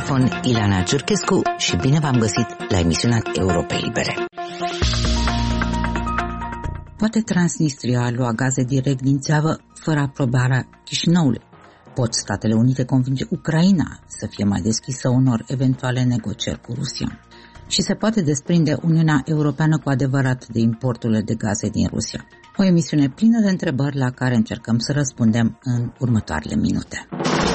microfon Ileana Ciurchescu și bine v-am găsit la emisiunea Europe Libere. Poate Transnistria lua gaze direct din țeavă fără aprobarea Chișinăului? Pot Statele Unite convinge Ucraina să fie mai deschisă unor eventuale negocieri cu Rusia? Și se poate desprinde Uniunea Europeană cu adevărat de importurile de gaze din Rusia? O emisiune plină de întrebări la care încercăm să răspundem în următoarele minute.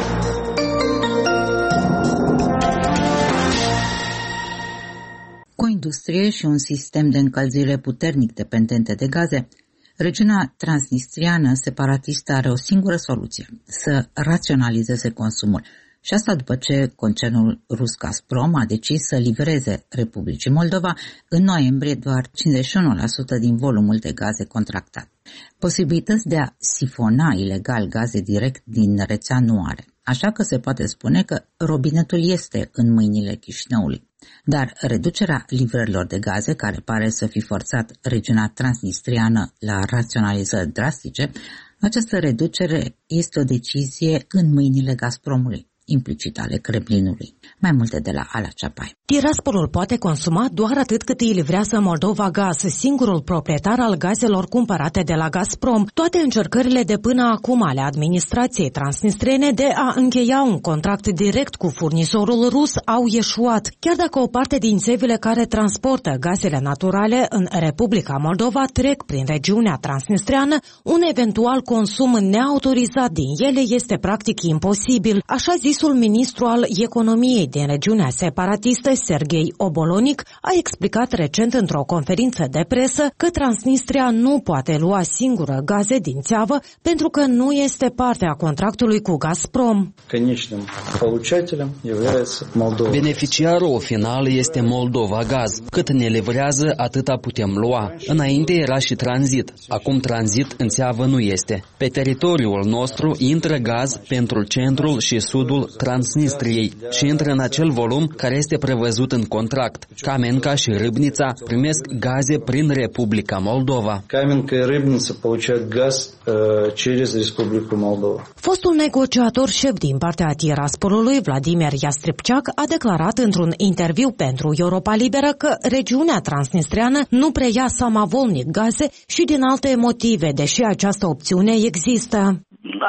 Cu o industrie și un sistem de încălzire puternic dependente de gaze, regiunea transnistriană separatistă are o singură soluție: să raționalizeze consumul. Și asta după ce concernul rus Gazprom a decis să livreze Republicii Moldova în noiembrie doar 51% din volumul de gaze contractat. Posibilități de a sifona ilegal gaze direct din rețea nu are, așa că se poate spune că robinetul este în mâinile Chișinăului. Dar reducerea livrărilor de gaze, care pare să fi forțat regiunea transnistriană la raționalizări drastice, această reducere este o decizie în mâinile Gazpromului, implicit ale Kremlinului. Mai multe de la Ala Ceapai. Tiraspolul poate consuma doar atât cât îi livrează Moldova Gaz, singurul proprietar al gazelor cumpărate de la Gazprom. Toate încercările de până acum ale administrației transnistrene de a încheia un contract direct cu furnizorul rus au eșuat. Chiar dacă o parte din țevile care transportă gazele naturale în Republica Moldova trec prin regiunea transnistreană, un eventual consum neautorizat din ele este practic imposibil, așa zisul ministru al economiei din regiunea separatistă, Serghei Obolonic, a explicat recent într-o conferință de presă că Transnistria nu poate lua singură gaze din țeavă pentru că nu este parte a contractului cu Gazprom. Beneficiarul final este Moldova Gaz. Cât ne livrează, atâta putem lua. Înainte era și tranzit. Acum tranzit în țeavă nu este. Pe teritoriul nostru intră gaz pentru centrul și sudul Transnistriei și intră în acel volum care este prevăzut în contract. Kamenka și Râbnița primesc gaze prin Republica Moldova. Kamenka și Râbnița получают gaz через Republica Moldova. Fostul negociator șef din partea Tiraspolului, Vladimir Yastrepchak, a declarat într-un interviu pentru Europa Liberă că regiunea transnistreană nu preia samavolnic gaze și din alte motive, deși această opțiune există.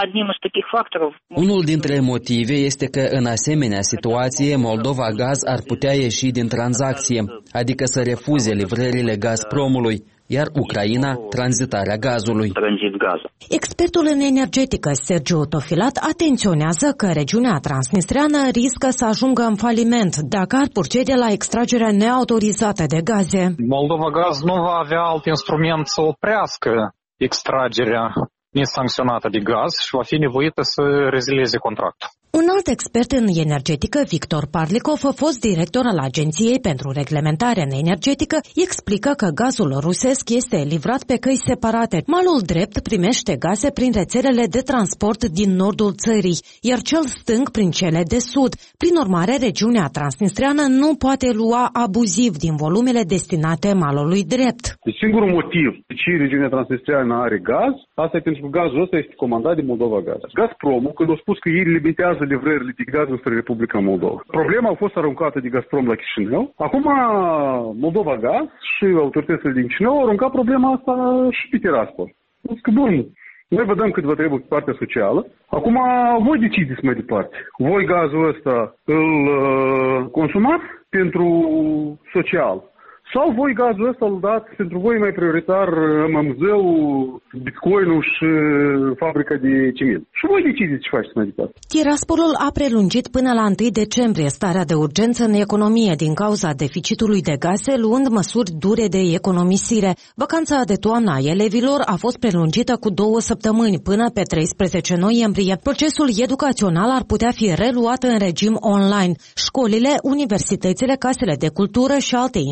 Unul dintre motive este că în asemenea situație Moldova Gaz ar putea ieși din tranzacție, adică să refuze livrările Gazpromului, iar Ucraina tranzitarea gazului. Expertul în energetică Sergiu Tofilat atenționează că regiunea transnistreană riscă să ajungă în faliment dacă ar procede la extragerea neautorizată de gaze. Moldova Gaz nu va avea alt instrument să oprească extragerea nesancționată de gaz și va fi nevoită să rezilieze contractul. Un alt expert în energetică, Victor Parlikov, fost director al Agenției pentru Reglementare în Energetică, explică că gazul rusesc este livrat pe căi separate. Malul drept primește gaze prin rețelele de transport din nordul țării, iar cel stâng prin cele de sud. Prin urmare, regiunea transnistreană nu poate lua abuziv din volumele destinate malului drept. Singurul motiv de ce regiunea transnistreană are gaz, asta e pentru că gazul ăsta este comandat de Moldova Gaz. Gazpromul, când a spus că ei limitează livrările de gaz înspre Republica Moldova. Problema a fost aruncată de Gazprom la Chișinău. Acum Moldova Gaz și autoritățile din Chișinău au aruncat problema asta și pe Tiraspol. Zic că bun, noi vă dăm cât vă trebuie pe partea socială. Acum voi decideți mai departe. Voi gazul ăsta îl consumați pentru social. Sau voi gazul ăsta îl dați pentru voi mai prioritar MMZ-ul, Bitcoin-ul și fabrica de ciment. Și voi decideți ce faceți mai departe. Tiraspolul a prelungit până la 1 decembrie starea de urgență în economie din cauza deficitului de gaze, luând măsuri dure de economisire. Vacanța de toamnă a elevilor a fost prelungită cu 2 săptămâni până pe 13 noiembrie. Procesul educațional ar putea fi reluat în regim online. Școlile, universitățile, casele de cultură și alte instituții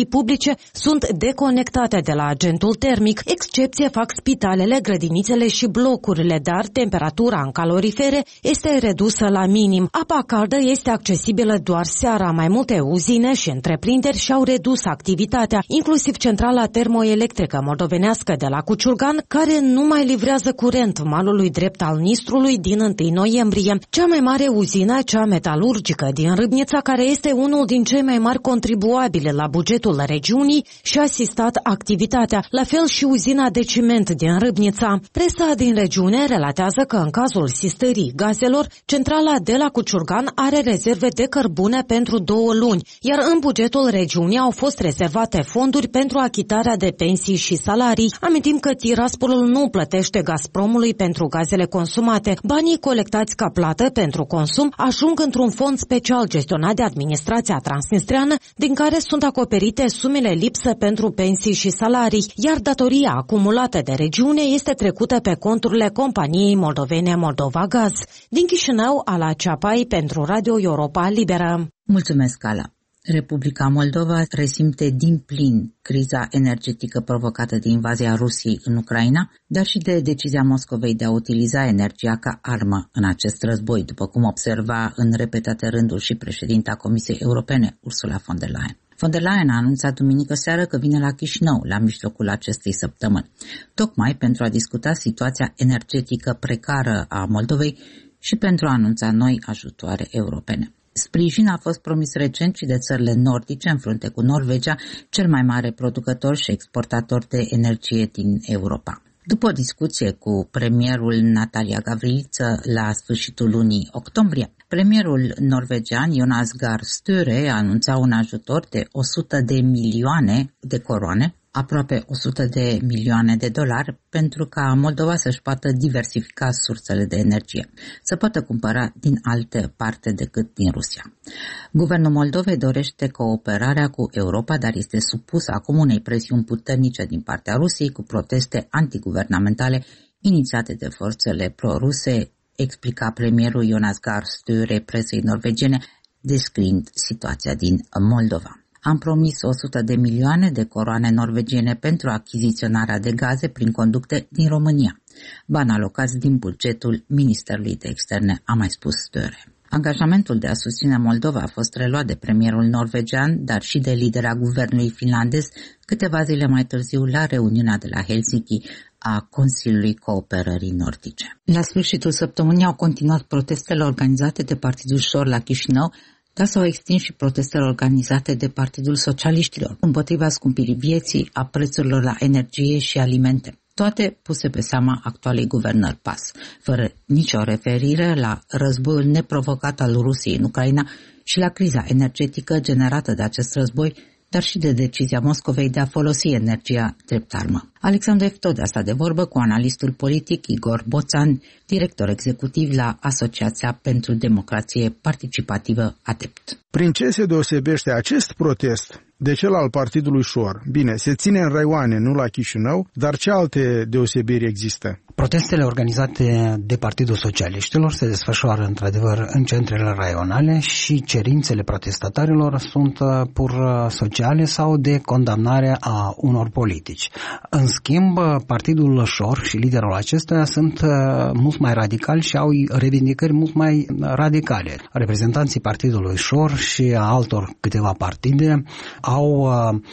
instituții publice sunt deconectate de la agentul termic. Excepție fac spitalele, grădinițele și blocurile, dar temperatura în calorifere este redusă la minim. Apa caldă este accesibilă doar seara. Mai multe uzine și întreprinderi și-au redus activitatea, inclusiv centrala termoelectrică moldovenească de la Cuciurgan, care nu mai livrează curent malului drept al Nistrului din 1 noiembrie. Cea mai mare uzină, cea metalurgică din Râbnița, care este unul din cei mai mari contribuabili la bugetul regiunii, și-a asistat activitatea, la fel și uzina de ciment din Râbnița. Presa din regiune relatează că în cazul sistării gazelor, centrala de la Cuciurgan are rezerve de cărbune pentru 2 luni, iar în bugetul regiunii au fost rezervate fonduri pentru achitarea de pensii și salarii. Amintim că Tiraspolul nu plătește Gazpromului pentru gazele consumate. Banii colectați ca plată pentru consum ajung într-un fond special gestionat de administrația transnistreană, din care sunt acoperite sumele lipsă pentru pensii și salarii, iar datoria acumulată de regiune este trecută pe conturile companiei moldovene Moldova Gaz. Din Chișinău, Ala Ceapai pentru Radio Europa Liberă. Mulțumesc, Ala. Republica Moldova resimte din plin criza energetică provocată de invazia Rusiei în Ucraina, dar și de decizia Moscovei de a utiliza energia ca armă în acest război, după cum observa în repetate rânduri și președinta Comisiei Europene, Ursula von der Leyen. Von der Leyen a anunțat duminică seară că vine la Chișinău la mijlocul acestei săptămâni, tocmai pentru a discuta situația energetică precară a Moldovei și pentru a anunța noi ajutoare europene. Sprijin a fost promis recent și de țările nordice, în frunte cu Norvegia, cel mai mare producător și exportator de energie din Europa. După o discuție cu premierul Natalia Gavriliță la sfârșitul lunii octombrie, premierul norvegian Jonas Gahr Støre anunța un ajutor de 100 de milioane de coroane, aproape 100 de milioane de dolari, pentru ca Moldova să-și poată diversifica sursele de energie, să poată cumpăra din alte parte decât din Rusia. Guvernul Moldovei dorește cooperarea cu Europa, dar este supus acum unei presiuni puternice din partea Rusiei cu proteste antiguvernamentale inițiate de forțele pro-ruse, explica premierul Jonas Gahr Støre presei norvegiene, descriind situația din Moldova. Am promis 100 de milioane de coroane norvegiene pentru achiziționarea de gaze prin conducte din România, bani alocați din bugetul Ministerului de Externe, a mai spus Støre. Angajamentul de a susține Moldova a fost reluat de premierul norvegian, dar și de lidera guvernului finlandez câteva zile mai târziu la reuniunea de la Helsinki a Consiliului Cooperării Nordice. La sfârșitul săptămânii au continuat protestele organizate de Partidul Șor la Chișinău, dar s-au extins și protestele organizate de Partidul Socialiștilor împotriva scumpirii vieții, a prețurilor la energie și alimente, toate puse pe seama actualei guvernări PAS, fără nicio referire la războiul neprovocat al Rusiei în Ucraina și la criza energetică generată de acest război, dar și de decizia Moscovei de a folosi energia drept armă. Alexandru Eftode a stat de vorbă cu analistul politic Igor Boțan, director executiv la Asociația pentru Democrație Participativă ADEPT. Prin ce se deosebește acest protest de cel al Partidului Șor? Bine, se ține în raioane, nu la Chișinău, dar ce alte deosebiri există? Protestele organizate de Partidul Socialiștilor se desfășoară într-adevăr în centrele raionale și cerințele protestatarilor sunt pur sociale sau de condamnare a unor politici. În schimb, Partidul Șor și liderul acestuia sunt mult mai radicali și au revindicări mult mai radicale. Reprezentanții Partidului Șor și a altor câteva partide au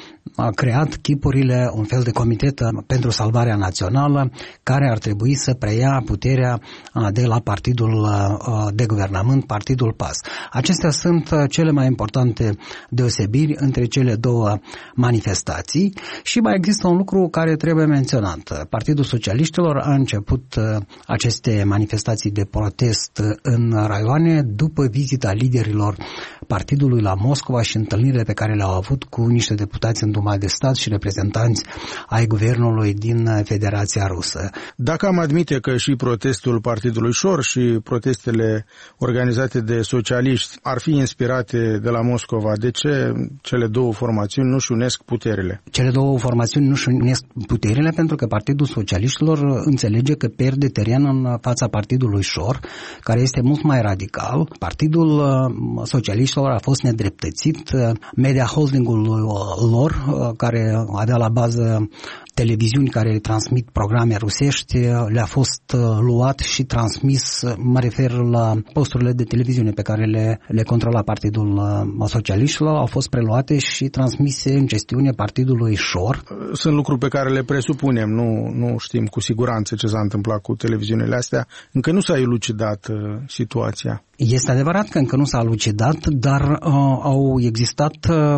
creat chipurile, un fel de comitet pentru salvarea națională, care ar trebui să preia puterea de la partidul de guvernământ, Partidul PAS. Acestea sunt cele mai importante deosebiri între cele două manifestații și mai există un lucru care trebuie menționat. Partidul Socialiștilor a început aceste manifestații de protest în raioane după vizita liderilor partidului la Moscova și întâlnirile pe care le-au avut cu niște deputați în Duma de Stat și reprezentanți ai guvernului din Federația Rusă. Dacă am admite că și protestul Partidului Șor și protestele organizate de socialiști ar fi inspirate de la Moscova, de ce cele două formațiuni nu-și unesc puterile? Cele două formațiuni nu-și unesc puterile pentru că Partidul Socialiștilor înțelege că pierde teren în fața Partidului Șor, care este mult mai radical. Partidul Socialiștilor a fost nedreptățit. Media holdingul lor, care avea la bază televiziuni care transmit programe rusești, le-a fost luat și transmis, mă refer la posturile de televiziune pe care le controla Partidul Socialiștilor, au fost preluate și transmise în gestiune Partidului Șor. Sunt lucruri pe care le presupunem, nu știm cu siguranță ce s-a întâmplat cu televiziunile astea. Încă nu s-a elucidat situația. Este adevărat că încă nu s-a lucidat, dar au existat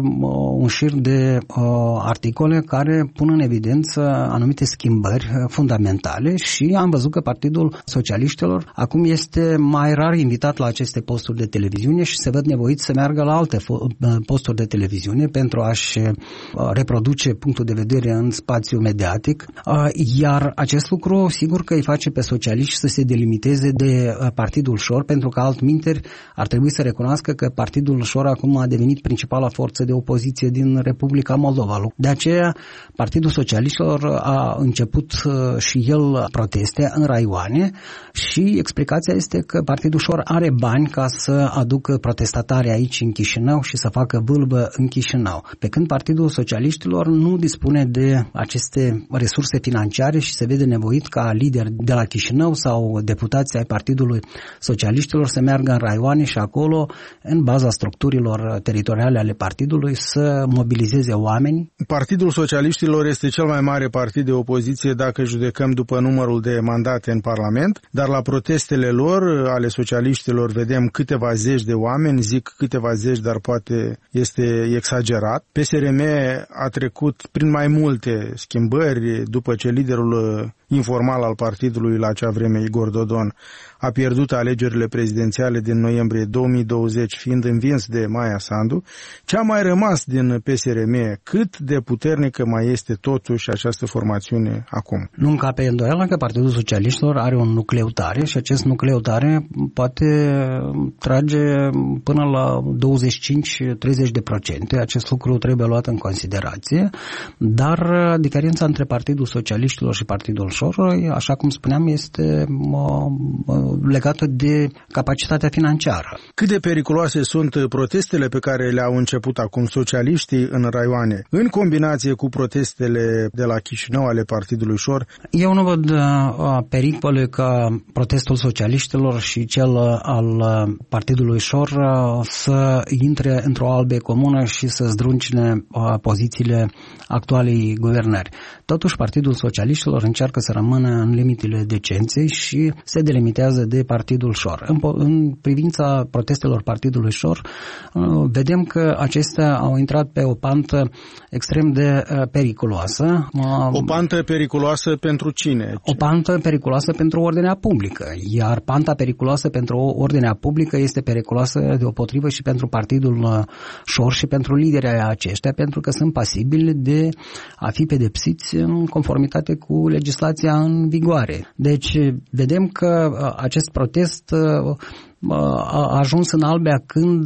un șir de articole care pun în evidență anumite schimbări fundamentale și am văzut că Partidul Socialiștilor acum este mai rar invitat la aceste posturi de televiziune și se văd nevoiți să meargă la alte posturi de televiziune pentru a-și reproduce punctul de vedere în spațiu mediatic, iar acest lucru sigur că îi face pe socialiști să se delimiteze de Partidul Șor, pentru că altminteri ar trebui să recunoască că Partidul Șor acum a devenit principala forță de opoziție din Republica Moldova. De aceea Partidul Socialiștilor a început și el proteste în raioane și explicația este că Partidul Șor are bani ca să aducă protestatari aici în Chișinău și să facă vâlvă în Chișinău, pe când Partidul Socialiștilor nu dispune de aceste resurse financiare și se vede nevoit ca lideri de la Chișinău sau deputații ai Partidului Socialiștilor să meargă în raioane și acolo, în baza structurilor teritoriale ale partidului, să mobilizeze oameni. Partidul Socialiștilor este cel mai mare partid de opoziție dacă judecăm după numărul de mandate în Parlament, dar la protestele lor, ale socialiștilor, vedem câteva zeci de oameni, zic câteva zeci, dar poate este exagerat. PSRM a trecut prin mai multe schimbări după ce liderul informal al partidului la acea vreme, Igor Dodon, a pierdut alegerile prezidențiale din noiembrie 2020, fiind învins de Maia Sandu. Ce a mai rămas din PSRM, cât de puternică mai este totuși această formațiune acum? Nu încape îndoială că Partidul Socialiștilor are un nucleu tare și acest nucleu tare poate trage până la 25-30%. Acest lucru trebuie luat în considerație, dar diferența între Partidul Socialiștilor și Partidul Șor, așa cum spuneam, este legată de capacitatea financiară. Cât de periculoase sunt protestele pe care le-au început acum socialiștii în raioane, în combinație cu protestele de la Chișinău ale Partidului Șor? Eu nu văd pericole ca protestul socialiștilor și cel al Partidului Șor să intre într-o albie comună și să zdruncine pozițiile actualei guvernări. Totuși, Partidul Socialiștilor încearcă să rămână în limitele decenței și se delimitează de Partidul Șor. În privința protestelor Partidului Șor, vedem că acestea au intrat pe o pantă extrem de periculoasă. O pantă periculoasă pentru cine? O pantă periculoasă pentru ordinea publică, iar panta periculoasă pentru ordinea publică este periculoasă deopotrivă și pentru Partidul Șor și pentru liderii aceștia, pentru că sunt pasibili de a fi pedepsiți în conformitate cu legislația în vigoare. Deci vedem că acest protest a ajuns în albia când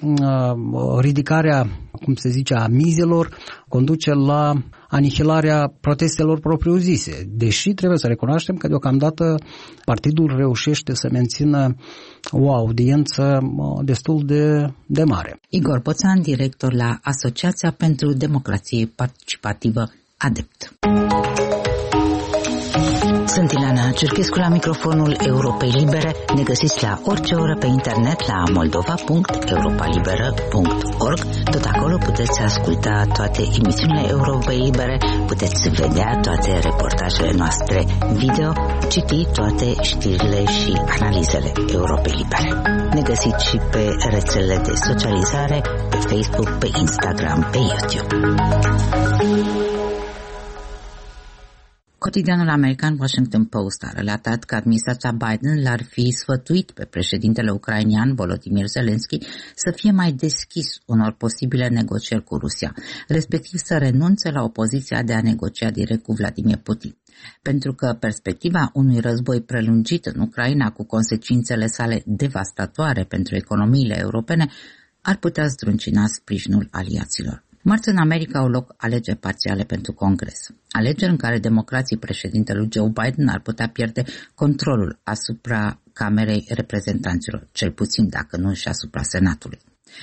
ridicarea, cum se zice, a mizelor conduce la anihilarea protestelor propriu-zise. Deși trebuie să recunoaștem că deocamdată partidul reușește să mențină o audiență destul de mare. Igor Boțan, director la Asociația pentru Democrație Participativă, ADEPT. Sunt Ileana Cerchescu la microfonul Europei Libere. Ne găsiți la orice oră pe internet la moldova.europalibera.org. Tot acolo puteți asculta toate emisiunile Europei Libere, puteți vedea toate reportajele noastre video, citi toate știrile și analizele Europei Libere. Ne găsiți și pe rețelele de socializare, pe Facebook, pe Instagram, pe YouTube. Cotidianul american Washington Post a relatat că administrația Biden l-ar fi sfătuit pe președintele ucrainian Volodymyr Zelensky să fie mai deschis unor posibile negocieri cu Rusia, respectiv să renunțe la opoziția de a negocia direct cu Vladimir Putin. Pentru că perspectiva unui război prelungit în Ucraina cu consecințele sale devastatoare pentru economiile europene ar putea zdruncina sprijinul aliaților. Marți în America au loc alegeri parțiale pentru Congres, alegeri în care democrații președintelui Joe Biden ar putea pierde controlul asupra Camerei Reprezentanților, cel puțin dacă nu și asupra Senatului.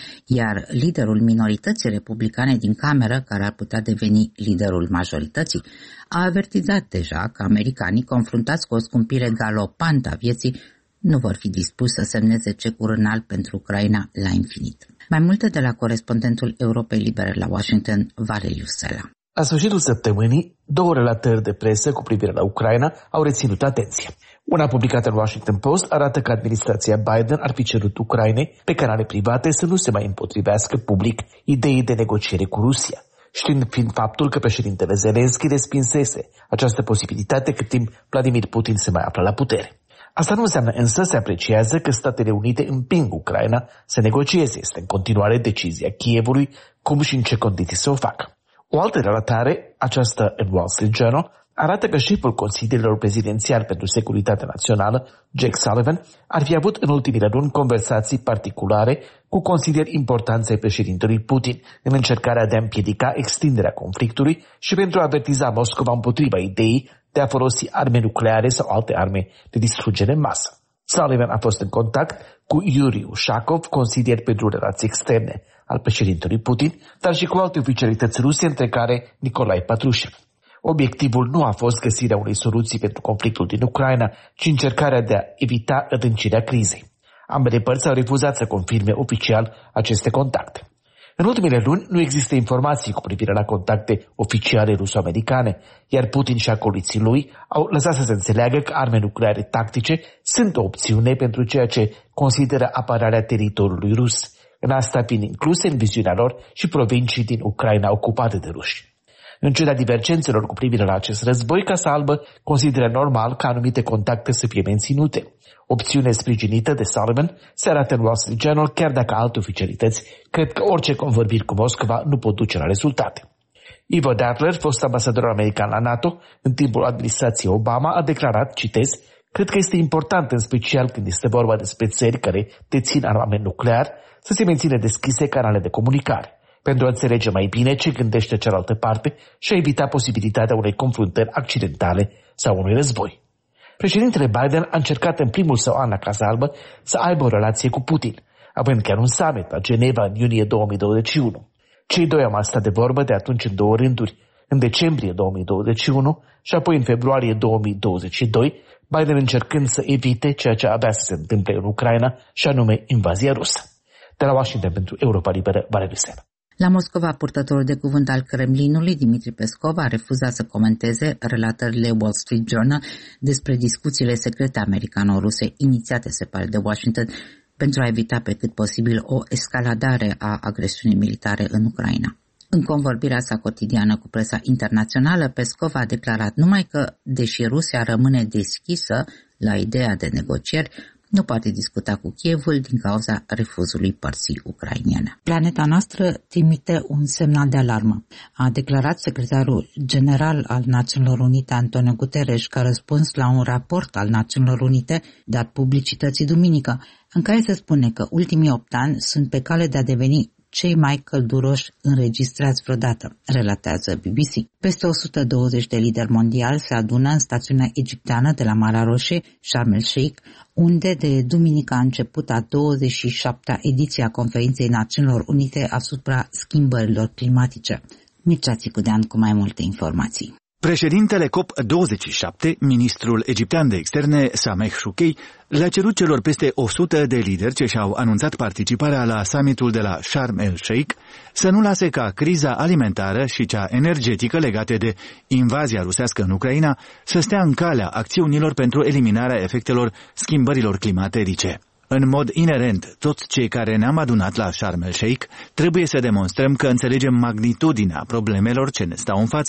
Iar liderul minorității republicane din Cameră, care ar putea deveni liderul majorității, a avertizat deja că americanii, confruntați cu o scumpire galopantă a vieții, nu vor fi dispuși să semneze cecuri înalt pentru Ucraina la infinit. Mai multe de la corespondentul Europei Libere la Washington, Valeriu Sela. La sfârșitul săptămânii, 2 relatări de presă cu privire la Ucraina au reținut atenție. Una publicată în Washington Post arată că administrația Biden ar fi cerut Ucrainei pe canale private să nu se mai împotrivească public ideii de negociere cu Rusia, știind fiind faptul că președintele Zelensky respinsese această posibilitate cât timp Vladimir Putin se mai află la putere. Asta nu înseamnă însă se apreciază că Statele Unite împing Ucraina să negocieze. Este în continuare decizia Kievului cum și în ce condiții să o facă. O altă relatare, aceasta în Wall Street Journal, arată că șeful Consiliilor Prezidențial pentru Securitatea Națională, Jake Sullivan, ar fi avut în ultimile luni conversații particulare cu consilieri importanți ai președintelui Putin în încercarea de a împiedica extinderea conflictului și pentru a avertiza Moscova împotriva ideii de a folosi arme nucleare sau alte arme de distrugere în masă. Sullivan a fost în contact cu Yuri Ushakov, consilier pentru relații externe al președintelui Putin, dar și cu alte oficialități ruse, între care Nicolae Patrushev. Obiectivul nu a fost găsirea unei soluții pentru conflictul din Ucraina, ci încercarea de a evita adâncirea crizei. Ambele părți au refuzat să confirme oficial aceste contacte. În ultimele luni nu există informații cu privire la contacte oficiale ruso-americane, iar Putin și acoliții lui au lăsat să se înțeleagă că arme nucleare tactice sunt o opțiune pentru ceea ce consideră apărarea teritoriului rus, în asta fiind incluse în viziunea lor și provincii din Ucraina ocupate de ruși. În ciuda divergențelor cu privire la acest război, Casa Albă consideră normal ca anumite contacte să fie menținute. Opțiune sprijinită de Sullivan se arată în Wall Street Journal, chiar dacă alte oficialități cred că orice convorbiri cu Moscova nu pot duce la rezultate. Ivo Dantler, fost ambasador american la NATO, în timpul administrației Obama, a declarat, citez, cred că este important, în special când este vorba despre țări care dețin armament nuclear, să se mențină deschise canale de comunicare, pentru a înțelege mai bine ce gândește cealaltă parte și a evita posibilitatea unei confruntări accidentale sau unui război. Președintele Biden a încercat în primul său an la Casa Albă să aibă o relație cu Putin, având chiar un summit la Geneva în iunie 2021. Cei doi au mai stat de vorbă de atunci în 2 rânduri, în decembrie 2021 și apoi în februarie 2022, Biden încercând să evite ceea ce avea să se întâmple în Ucraina, și anume invazia rusă. De la Washington pentru Europa Liberă, Valeriu Sela. La Moscova, purtătorul de cuvânt al Kremlinului, Dmitri Peskov, a refuzat să comenteze relatările Wall Street Journal despre discuțiile secrete americano-ruse inițiate, se pare, de Washington pentru a evita pe cât posibil o escaladare a agresiunii militare în Ucraina. În convorbirea sa cotidiană cu presa internațională, Peskov a declarat numai că, deși Rusia rămâne deschisă la ideea de negocieri, nu poate discuta cu Kievul din cauza refuzului părții ucrainene. Planeta noastră trimite un semnal de alarmă, a declarat secretarul general al Națiunilor Unite Antonio Guterres ca răspuns la un raport al Națiunilor Unite dat publicității duminică, în care se spune că ultimii 8 ani sunt pe cale de a deveni cei mai călduroși înregistrați vreodată, relatează BBC. Peste 120 de lideri mondiali se adună în stațiunea egipteană de la Marea Roșie, Sharm el-Sheikh, unde de duminică a început a 27-a ediție a Conferinței Națiunilor Unite asupra schimbărilor climatice. Mircea Țicudean cu mai multe informații. Președintele COP27, ministrul egiptean de externe, Sameh Shoukry, le-a cerut celor peste 100 de lideri ce și-au anunțat participarea la summitul de la Sharm el-Sheikh să nu lase ca criza alimentară și cea energetică legate de invazia rusească în Ucraina să stea în calea acțiunilor pentru eliminarea efectelor schimbărilor climaterice. În mod inerent, toți cei care ne-am adunat la Sharm el-Sheikh trebuie să demonstrăm că înțelegem magnitudinea problemelor ce ne stau în față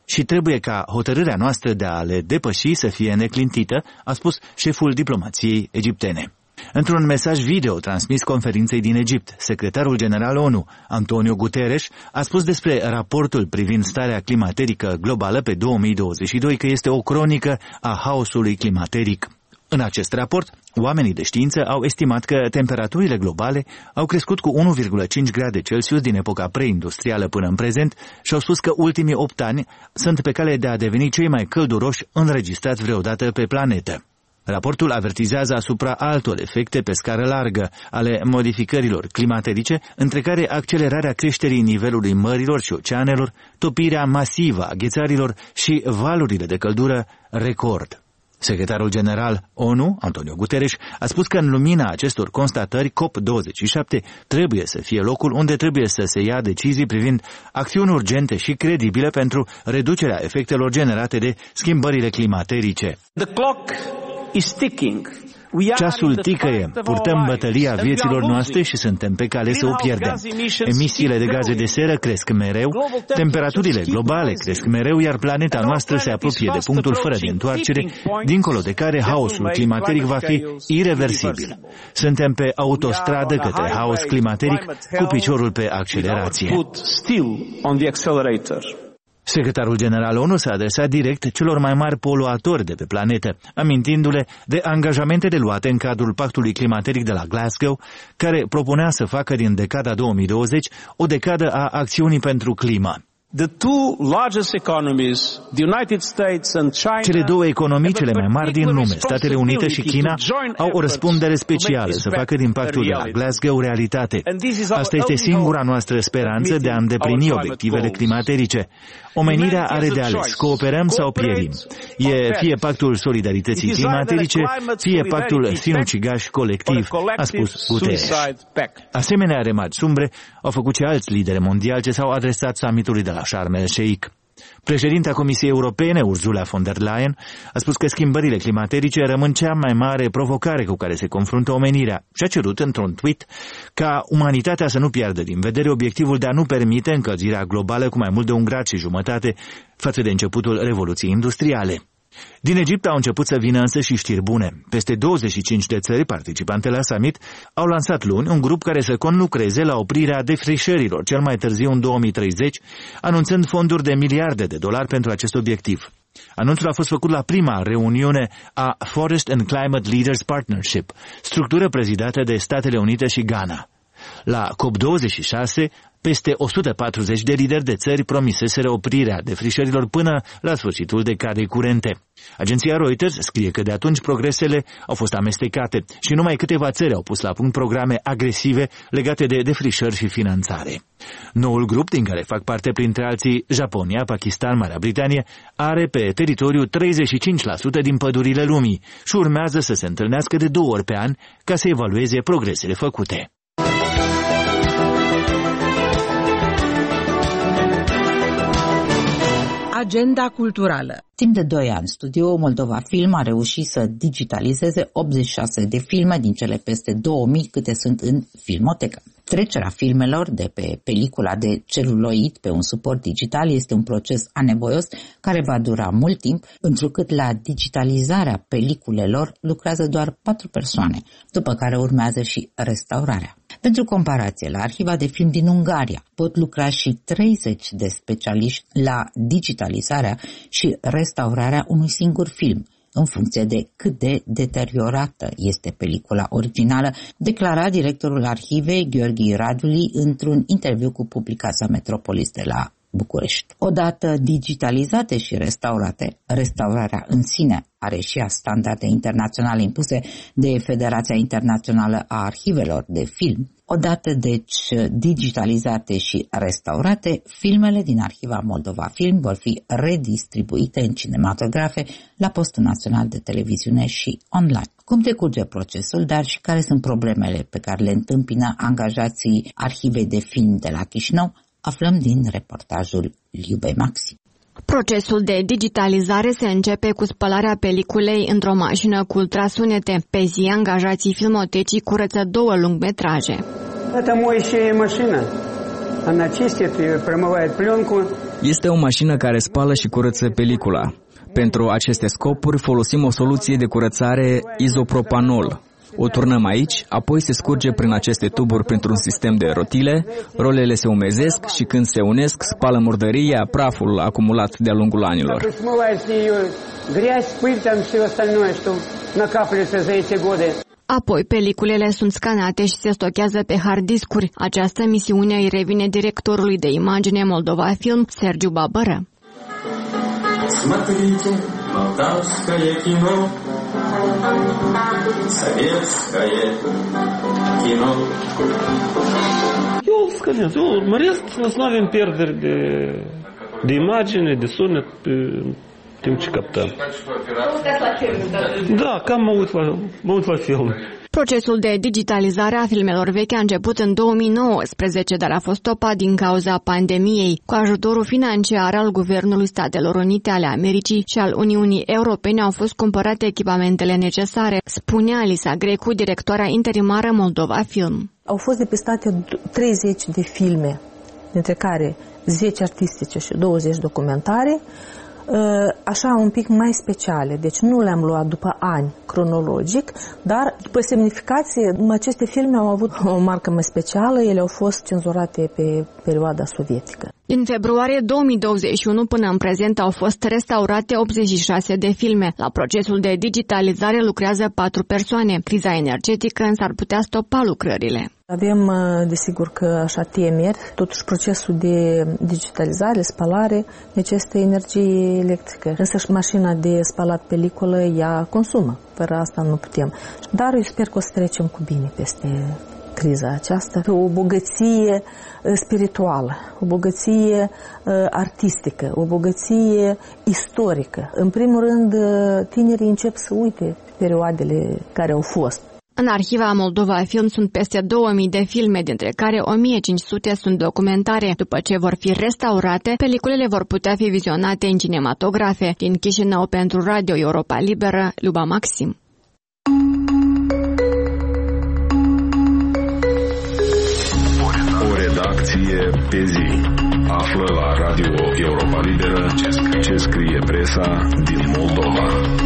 și trebuie ca hotărârea noastră de a le depăși să fie neclintită, a spus șeful diplomației egiptene. Într-un mesaj video transmis conferinței din Egipt, secretarul general ONU, Antonio Guterres, a spus despre raportul privind starea climaterică globală pe 2022 că este o cronică a haosului climateric. În acest raport, oamenii de știință au estimat că temperaturile globale au crescut cu 1,5 grade Celsius din epoca preindustrială până în prezent și au spus că ultimii 8 ani sunt pe cale de a deveni cei mai călduroși înregistrați vreodată pe planetă. Raportul avertizează asupra altor efecte pe scară largă ale modificărilor climaterice, între care accelerarea creșterii nivelului mărilor și oceanelor, topirea masivă a ghețarilor și valurile de căldură record. Secretarul general ONU, Antonio Guterres, a spus că în lumina acestor constatări, COP27 trebuie să fie locul unde trebuie să se ia decizii privind acțiuni urgente și credibile pentru reducerea efectelor generate de schimbările climaterice. The clock is ticking. Ceasul ticăie, purtăm bătălia vieților noastre și suntem pe cale să o pierdem. Emisiile de gaze de seră cresc mereu, temperaturile globale cresc mereu, iar planeta noastră se apropie de punctul fără de întoarcere, dincolo de care haosul climateric va fi ireversibil. Suntem pe autostradă către haos climateric cu piciorul pe accelerație. Secretarul general ONU s-a adresat direct celor mai mari poluatori de pe planetă, amintindu-le de angajamentele luate în cadrul Pactului Climateric de la Glasgow, care propunea să facă din decada 2020 o decadă a acțiunii pentru climă. Cele două economii cele mai mari din lume, Statele Unite și China, au o răspundere specială să facă din pactul de la Glasgow realitate. Asta este singura noastră speranță de a îndeplini obiectivele climaterice. Omenirea are de ales, cooperăm sau pierim. E fie pactul solidarității climaterice, fie pactul sinucigaș colectiv, a spus Guterres. Asemenea remarci sumbre au făcut și alți lideri mondiali ce s-au adresat summitului de la Sharm el-Sheikh. Președinta Comisiei Europene, Ursula von der Leyen, a spus că schimbările climaterice rămân cea mai mare provocare cu care se confruntă omenirea și a cerut într-un tweet ca umanitatea să nu piardă din vedere obiectivul de a nu permite încălzirea globală cu mai mult de 1,5 grade față de începutul Revoluției Industriale. Din Egipt au început să vină însă și știri bune. Peste 25 de țări participante la summit au lansat luni un grup care să conlucreze la oprirea defrișărilor, cel mai târziu în 2030, anunțând fonduri de miliarde de dolari pentru acest obiectiv. Anunțul a fost făcut la prima reuniune a Forest and Climate Leaders Partnership, structură prezidată de Statele Unite și Ghana. La COP26, peste 140 de lideri de țări promiseseră oprirea defrișărilor până la sfârșitul decadei curente. Agenția Reuters scrie că de atunci progresele au fost amestecate și numai câteva țări au pus la punct programe agresive legate de defrișări și finanțare. Noul grup, din care fac parte printre alții Japonia, Pakistan, Marea Britanie, are pe teritoriu 35% din pădurile lumii și urmează să se întâlnească de 2 ori pe an ca să evalueze progresele făcute. Agenda culturală. Timp de 2 ani, Studio Moldova Film a reușit să digitalizeze 86 de filme din cele peste 2000 câte sunt în filmotecă. Trecerea filmelor de pe pelicula de celuloid pe un suport digital este un proces anevoios care va dura mult timp, întrucât la digitalizarea peliculelor lucrează doar 4 persoane, după care urmează și restaurarea. Pentru comparație, la Arhiva de Film din Ungaria pot lucra și 30 de specialiști la digitalizarea și restaurarea unui singur film, în funcție de cât de deteriorată este pelicula originală, declara directorul arhivei Gheorghe Raduli într-un interviu cu publicația Metropolis de la București. Odată digitalizate și restaurate, restaurarea în sine are și ea standarde internaționale impuse de Federația Internațională a Arhivelor de Film. Odată, deci, digitalizate și restaurate, filmele din Arhiva Moldova Film vor fi redistribuite în cinematografe, la Postul Național de Televiziune și online. Cum decurge procesul, dar și care sunt problemele pe care le întâmpină angajații Arhivei de Film de la Chișinău, aflăm din reportajul Liubei Maxim. Procesul de digitalizare se începe cu spălarea peliculei într-o mașină cu ultrasunete. Pe zi, angajații filmotecii curăță 2 lungmetraje. Это моющая машина. Она чистит и промывает пленку Este o mașină care spală și curăță pelicula. Pentru aceste scopuri folosim o soluție de curățare izopropanol. O turnăm aici, apoi se scurge prin aceste tuburi printr-un sistem de rotile, rolele se umezesc și când se unesc, spală murdăria, praful acumulat de-a lungul anilor. Apoi, peliculele sunt scanate și se stochează pe hard discuri. Această misiune îi revine directorului de imagine Moldova Film, Sergiu Babără. Смотрите, молдавское кино, советское кино. Eu scanez, eu urmăresc să nu avem pierderi de imagine, de sunet pe timp ce captăm. Da, cam mă uit la film. Procesul de digitalizare a filmelor vechi a început în 2019, dar a fost stopat din cauza pandemiei. Cu ajutorul financiar al Guvernului Statelor Unite ale Americii și al Uniunii Europene au fost cumpărate echipamentele necesare, spunea Alisa Grecu, directoarea interimară Moldova Film. Au fost depistate 30 de filme, dintre care 10 artistice și 20 documentare, așa un pic mai speciale, deci nu le-am luat după ani cronologic, dar după semnificație aceste filme au avut o marcă mai specială, ele au fost cenzurate pe perioada sovietică. Din februarie 2021 până în prezent au fost restaurate 86 de filme. La procesul de digitalizare lucrează 4 persoane. Criza energetică însă ar putea stopa lucrările. Avem, desigur că așa temeri, totuși procesul de digitalizare, spalare, necesită energie electrică. Însă și mașina de spălat peliculă, ea consumă. Fără asta nu putem. Dar eu sper că o să trecem cu bine peste criza aceasta. O bogăție spirituală, o bogăție artistică, o bogăție istorică. În primul rând, tinerii încep să uite perioadele care au fost. În arhiva Moldova Film sunt peste 2000 de filme, dintre care 1500 sunt documentare. După ce vor fi restaurate, peliculele vor putea fi vizionate în cinematografe. Din Chișinău pentru Radio Europa Liberă, Luba Maxim. O redacție pe zi. Află la Radio Europa Liberă ce scrie presa din Moldova.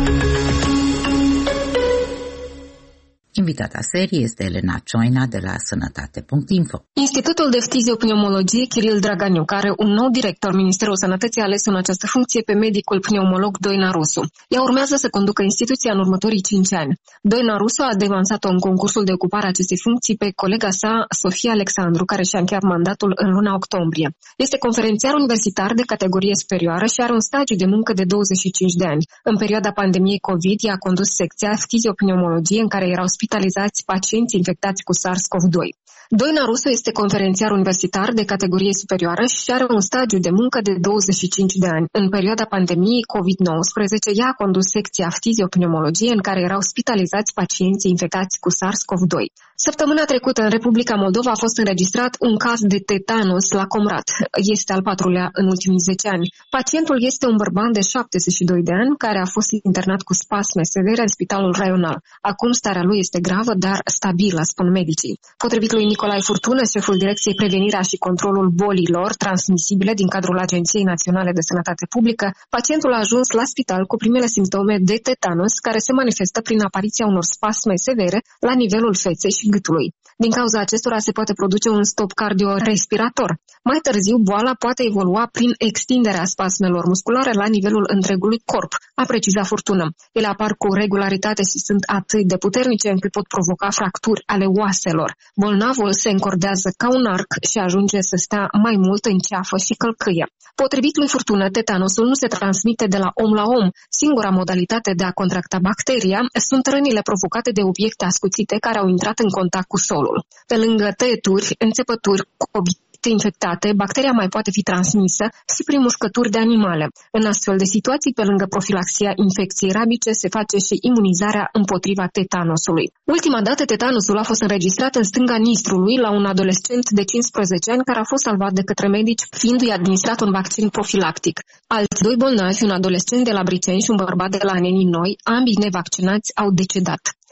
Invitata serie este Elena Cioina de la Sănătate.info. Institutul de Fiziopneumologie Kiril Draganiu, care un nou director Ministerul Sănătății a ales în această funcție pe medicul pneumolog Doina Rusu. Ea urmează să conducă instituția în următorii 5 ani. Doina Rusu a devansat-o în concursul de ocupare a acestei funcții pe colega sa, Sofia Alexandru, care și-a încheiat mandatul în luna octombrie. Este conferențiar universitar de categorie superioară și are un stagiu de muncă de 25 de ani. În perioada pandemiei COVID, ea a condus secția Fiziopneumologie în care erau spitalizați pacienți infectați cu SARS-CoV-2. Doina Rusu este conferențiar universitar de categorie superioară și are un stagiu de muncă de 25 de ani. În perioada pandemiei COVID-19, ea a condus secția Fiziopneumologie în care erau spitalizați pacienți infectați cu SARS-CoV-2. Săptămâna trecută în Republica Moldova a fost înregistrat un caz de tetanus la Comrat. Este al 4-lea în ultimii 10 ani. Pacientul este un bărban de 72 de ani care a fost internat cu spasme severe în spitalul raional. Acum starea lui este gravă, dar stabilă, spun medicii. Potrivit lui Nicolae Furtună, șeful Direcției Prevenirea și Controlul Bolilor Transmisibile din cadrul Agenției Naționale de Sănătate Publică, pacientul a ajuns la spital cu primele simptome de tetanus, care se manifestă prin apariția unor spasme severe la nivelul feței și gâtului. Din cauza acestora se poate produce un stop cardiorespirator. Mai târziu, boala poate evolua prin extinderea spasmelor musculare la nivelul întregului corp, a precizat Furtună. Ele apar cu regularitate și sunt atât de puternice încât pot provoca fracturi ale oaselor. Bolnavul se încordează ca un arc și ajunge să stea mai mult în ceafă și călcâie. Potrivit lui Furtună, tetanusul nu se transmite de la om la om. Singura modalitate de a contracta bacteria sunt rănile provocate de obiecte ascuțite care au intrat în contact cu solul. Pe lângă tăieturi, înțepături cu infectate, bacteria mai poate fi transmisă și prin muscături de animale. În astfel de situații, pe lângă profilaxia infecției rabice, se face și imunizarea împotriva tetanusului. Ultima dată, tetanusul a fost înregistrat în stânga nistrului la un adolescent de 15 ani care a fost salvat de către medici, fiindu-i administrat un vaccin profilactic. Alți 2 bolnavi, un adolescent de la Briceni și un bărbat de la Nenii Noi, ambii nevaccinați, au decedat.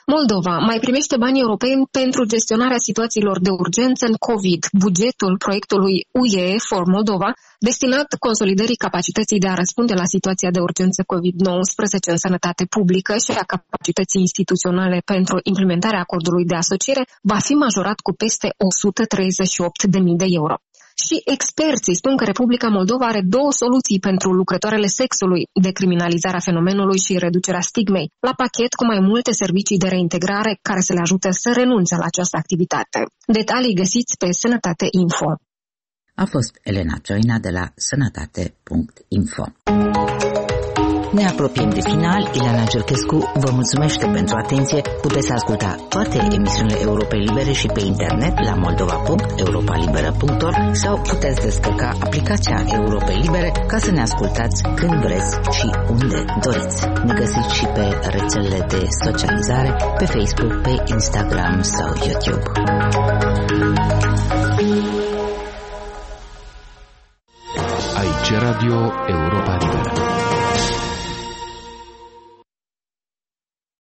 Moldova mai primește bani europeni pentru gestionarea situațiilor de urgență în COVID. Bugetul proiectului UE for Moldova, destinat consolidării capacității de a răspunde la situația de urgență COVID-19 în sănătate publică și a capacității instituționale pentru implementarea acordului de asociere, va fi majorat cu peste 138.000 de euro. Și experții spun că Republica Moldova are două soluții pentru lucrătoarele sexului, decriminalizarea fenomenului și reducerea stigmei, la pachet cu mai multe servicii de reintegrare care să le ajute să renunțe la această activitate. Detalii găsiți pe Sănătate Info. A fost Elena Cioina de la sănătate.info. Ne apropiem de final. Ileana Gerchescu vă mulțumește pentru atenție. Puteți asculta toate emisiunile Europei Libere și pe internet la moldova.europalibera.org sau puteți descărca aplicația Europei Libere ca să ne ascultați când vreți și unde doriți. Ne găsiți și pe rețelele de socializare, pe Facebook, pe Instagram sau YouTube. Aici Radio Europa Liberă.